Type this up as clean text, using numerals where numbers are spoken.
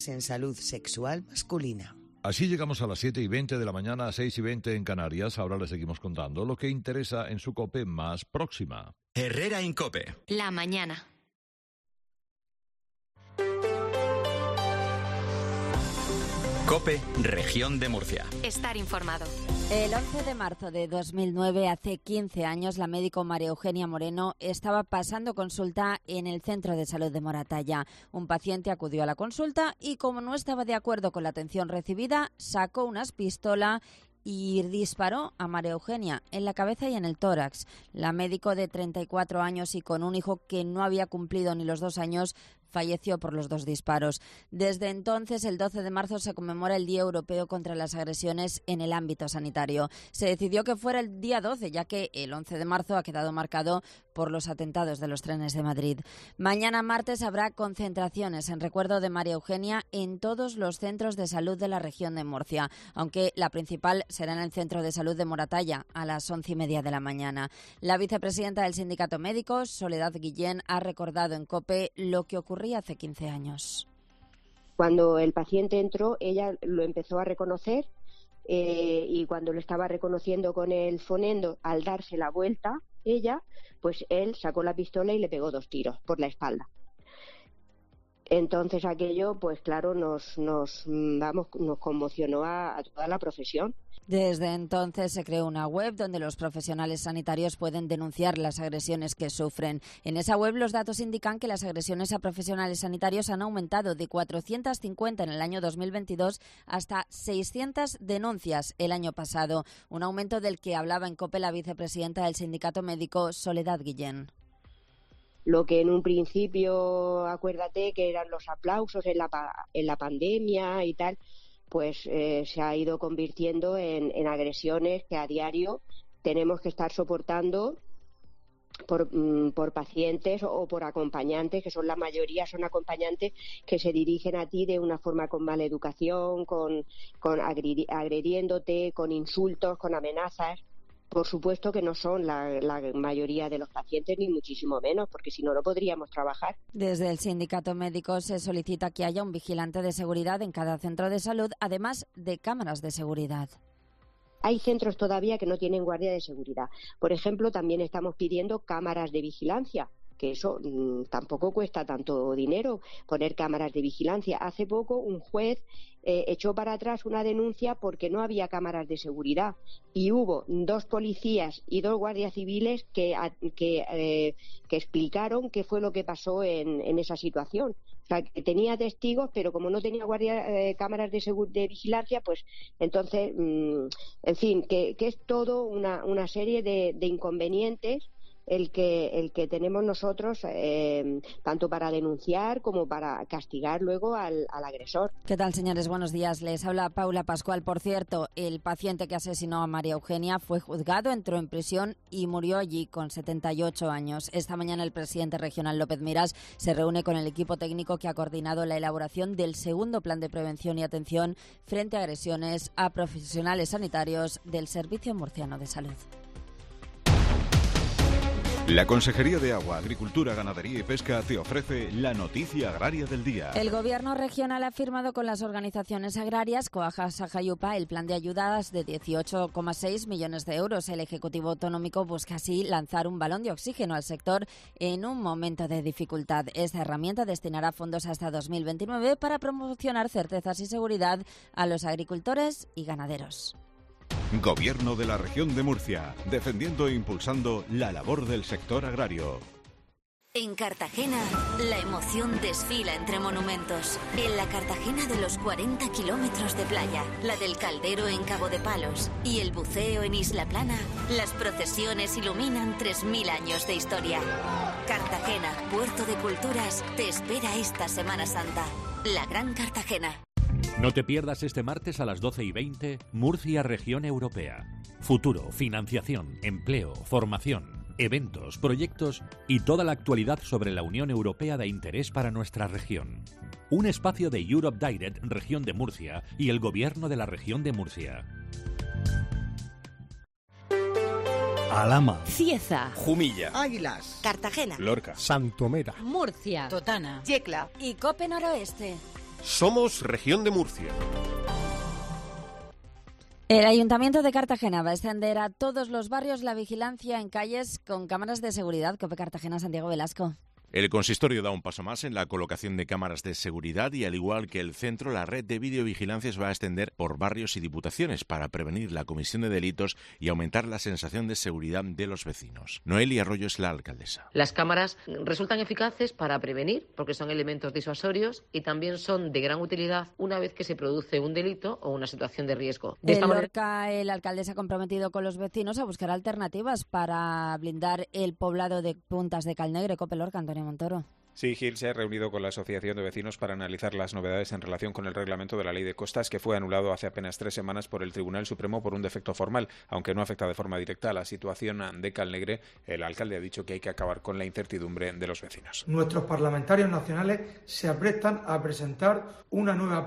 en salud sexual masculina. Así llegamos a las 7:20 de la mañana, 6:20 en Canarias. Ahora les seguimos contando lo que interesa en su COPE más próxima. Herrera Incope. La mañana. COPE, Región de Murcia. Estar informado. El 11 de marzo de 2009, hace 15 años, la médico María Eugenia Moreno estaba pasando consulta en el Centro de Salud de Moratalla. Un paciente acudió a la consulta y, como no estaba de acuerdo con la atención recibida, sacó una pistola y disparó a María Eugenia en la cabeza y en el tórax. La médico, de 34 años y con un hijo que no había cumplido ni los 2 años, falleció por los 2 disparos. Desde entonces, el 12 de marzo, se conmemora el Día Europeo contra las Agresiones en el ámbito sanitario. Se decidió que fuera el día 12, ya que el 11 de marzo ha quedado marcado por los atentados de los trenes de Madrid. Mañana, martes, habrá concentraciones en recuerdo de María Eugenia en todos los centros de salud de la región de Murcia, aunque la principal será en el Centro de Salud de Moratalla a las 11:30 de la mañana. La vicepresidenta del Sindicato Médico, Soledad Guillén, ha recordado en COPE lo que ocurrió hace 15 años. Cuando el paciente entró, ella lo empezó a reconocer y cuando lo estaba reconociendo con el fonendo, al darse la vuelta, ella, pues él sacó la pistola y le pegó 2 tiros por la espalda. Entonces aquello, pues claro, nos conmocionó a toda la profesión. Desde entonces se creó una web donde los profesionales sanitarios pueden denunciar las agresiones que sufren. En esa web los datos indican que las agresiones a profesionales sanitarios han aumentado de 450 en el año 2022 hasta 600 denuncias el año pasado, un aumento del que hablaba en COPE la vicepresidenta del Sindicato Médico, Soledad Guillén. Lo que en un principio, acuérdate, que eran los aplausos en la pandemia y tal, pues se ha ido convirtiendo en agresiones que a diario tenemos que estar soportando por pacientes o por acompañantes, que son la mayoría, son acompañantes que se dirigen a ti de una forma con mala educación, con agrediéndote, con insultos, con amenazas. Por supuesto que no son la mayoría de los pacientes, ni muchísimo menos, porque si no, no podríamos trabajar. Desde el Sindicato Médico se solicita que haya un vigilante de seguridad en cada centro de salud, además de cámaras de seguridad. Hay centros todavía que no tienen guardia de seguridad. Por ejemplo, también estamos pidiendo cámaras de vigilancia, que eso tampoco cuesta tanto dinero, poner cámaras de vigilancia. Hace poco un juez echó para atrás una denuncia porque no había cámaras de seguridad y hubo 2 policías y 2 guardias civiles que explicaron qué fue lo que pasó en esa situación. O sea, que tenía testigos, pero como no tenía cámaras de vigilancia, pues entonces, en fin, que es todo una serie de inconvenientes el que tenemos nosotros, tanto para denunciar como para castigar luego al agresor. ¿Qué tal, señores? Buenos días. Les habla Paula Pascual. Por cierto, el paciente que asesinó a María Eugenia fue juzgado, entró en prisión y murió allí con 78 años. Esta mañana el presidente regional López Miras se reúne con el equipo técnico que ha coordinado la elaboración del segundo plan de prevención y atención frente a agresiones a profesionales sanitarios del Servicio Murciano de Salud. La Consejería de Agua, Agricultura, Ganadería y Pesca te ofrece la noticia agraria del día. El Gobierno regional ha firmado con las organizaciones agrarias Coaja, Saja y UPA el plan de ayudas de 18,6 millones de euros. El Ejecutivo Autonómico busca así lanzar un balón de oxígeno al sector en un momento de dificultad. Esta herramienta destinará fondos hasta 2029 para promocionar certezas y seguridad a los agricultores y ganaderos. Gobierno de la Región de Murcia, defendiendo e impulsando la labor del sector agrario. En Cartagena, la emoción desfila entre monumentos. En la Cartagena de los 40 kilómetros de playa, la del Caldero en Cabo de Palos y el buceo en Isla Plana, las procesiones iluminan 3.000 años de historia. Cartagena, puerto de culturas, te espera esta Semana Santa. La Gran Cartagena. No te pierdas este martes a las 12:20 Murcia Región Europea. Futuro, financiación, empleo, formación, eventos, proyectos y toda la actualidad sobre la Unión Europea de interés para nuestra región. Un espacio de Europe Direct, Región de Murcia y el Gobierno de la Región de Murcia. Alhama, Cieza, Jumilla, Águilas, Cartagena, Lorca, Santomera, Murcia, Totana, Yecla y COPE Noroeste. Somos Región de Murcia. El Ayuntamiento de Cartagena va a extender a todos los barrios la vigilancia en calles con cámaras de seguridad. COPE Cartagena, Santiago Velasco. El consistorio da un paso más en la colocación de cámaras de seguridad y, al igual que el centro, la red de videovigilancia se va a extender por barrios y diputaciones para prevenir la comisión de delitos y aumentar la sensación de seguridad de los vecinos. Noelia Arroyo es la alcaldesa. Las cámaras resultan eficaces para prevenir, porque son elementos disuasorios y también son de gran utilidad una vez que se produce un delito o una situación de riesgo. De esta manera, el alcalde se ha comprometido con los vecinos a buscar alternativas para blindar el poblado de Puntas de Calnegre. COPE Lorca, Antonio Montoro. Sí, Gil se ha reunido con la Asociación de Vecinos para analizar las novedades en relación con el reglamento de la Ley de Costas, que fue anulado hace apenas 3 semanas por el Tribunal Supremo por un defecto formal. Aunque no afecta de forma directa a la situación de Calnegre, el alcalde ha dicho que hay que acabar con la incertidumbre de los vecinos. Nuestros parlamentarios nacionales se aprestan a presentar una nueva